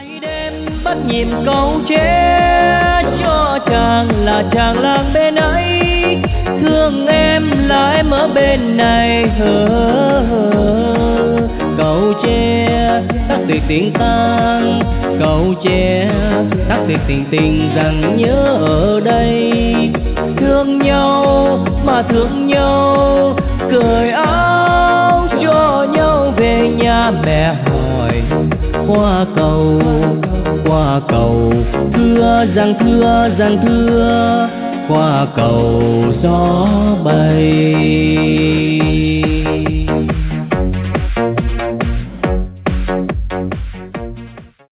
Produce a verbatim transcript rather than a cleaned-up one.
đêm bắt nhịp câu tre cho chàng là chàng lang bên ấy, thương em là em ở bên này. Hờ hờ cầu tre tắt tiệc tiếng tang, cầu tre tắt tiệc tình tình rằng nhớ ở đây. Thương nhau mà thương nhau, cởi áo cho nhau về nhà. Mẹ hỏi qua cầu qua cầu, thưa rằng thưa rằng thưa, qua cầu gió bay.